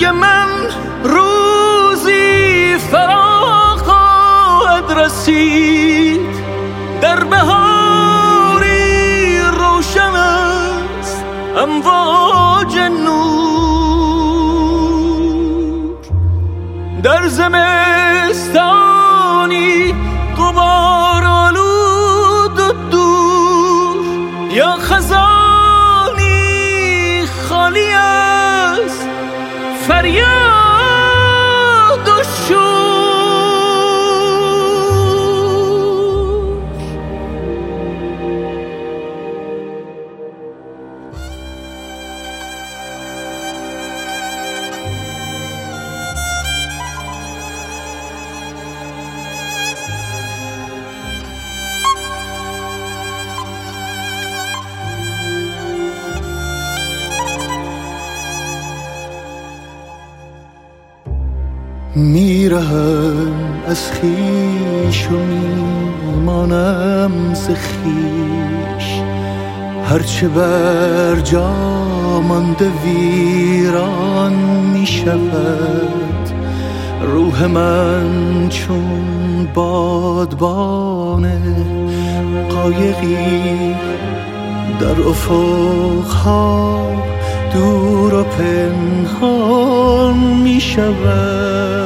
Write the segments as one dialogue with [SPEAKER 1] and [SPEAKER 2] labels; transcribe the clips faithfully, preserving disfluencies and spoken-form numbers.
[SPEAKER 1] مرگ من روزی فرا خواهد رسید، در بهاری روشن است امواج نور، در زمستانی غبار آلود و دور، یا خزانی خالی است فریاد و شور.
[SPEAKER 2] میرهم از خویش و میمانم ز خویش، هرچه بر جا مانده ویران میشود. روح من چون بادبان قایقی در افقها دور و پنهان می شود.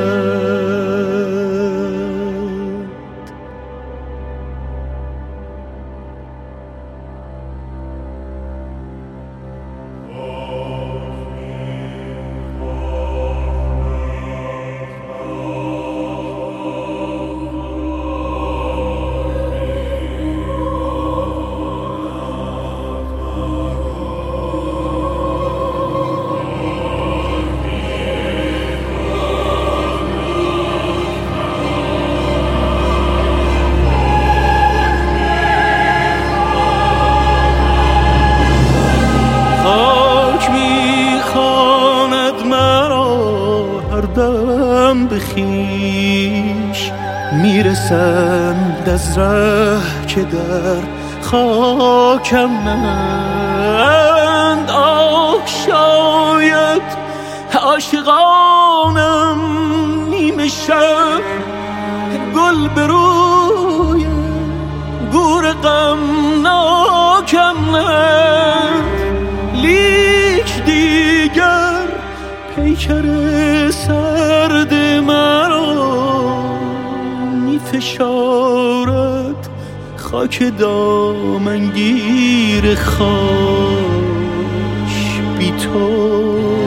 [SPEAKER 2] بخیش میرسند از ره که در خاکم نند. آه شاید عاشقانم نیمه شب گل به روی گور غمناکم نند، لیک دیگر پیکر سرد مرا می فشارد خاک دامنگیر خاک بی تو.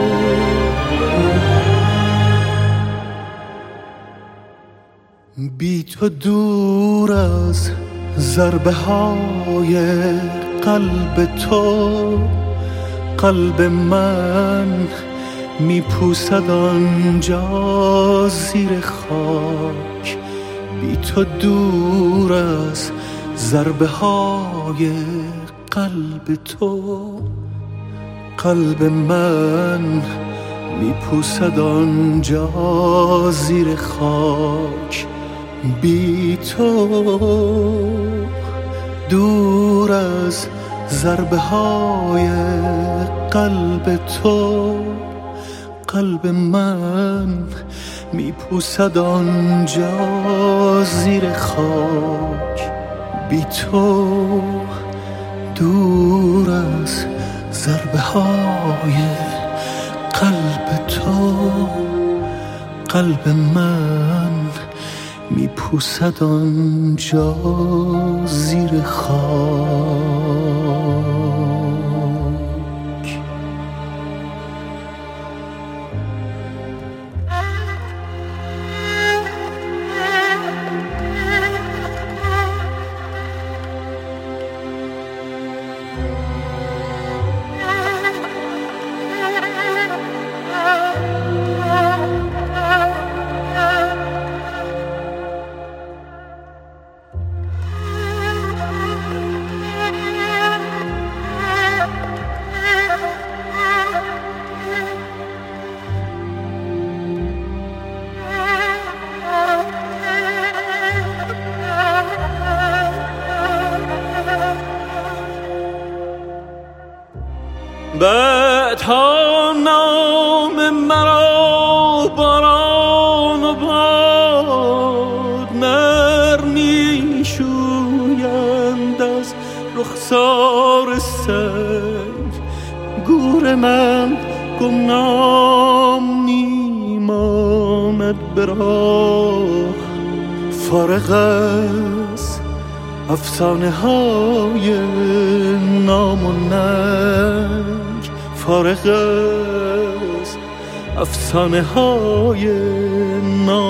[SPEAKER 2] بی تو دور از ضربه های قلب تو، قلب من می پوسد آنجا زیر خاک. بی تو دور از ضربه های قلب تو، قلب من می پوسد آنجا زیر خاک. بی تو دور از ضربه های قلب تو، قلب من می پوسد آنجا زیر خاک. بی تو دور از ضربه های قلب تو، قلب من می پوسد آنجا زیر خاک.
[SPEAKER 1] بعدها نام مرا باران و باد نرمی شویند از رخسار سنگ. گور من گمنام نیماند به راه، فارغ از افسانه های نام و ننگ، فارغ از افسانه های نام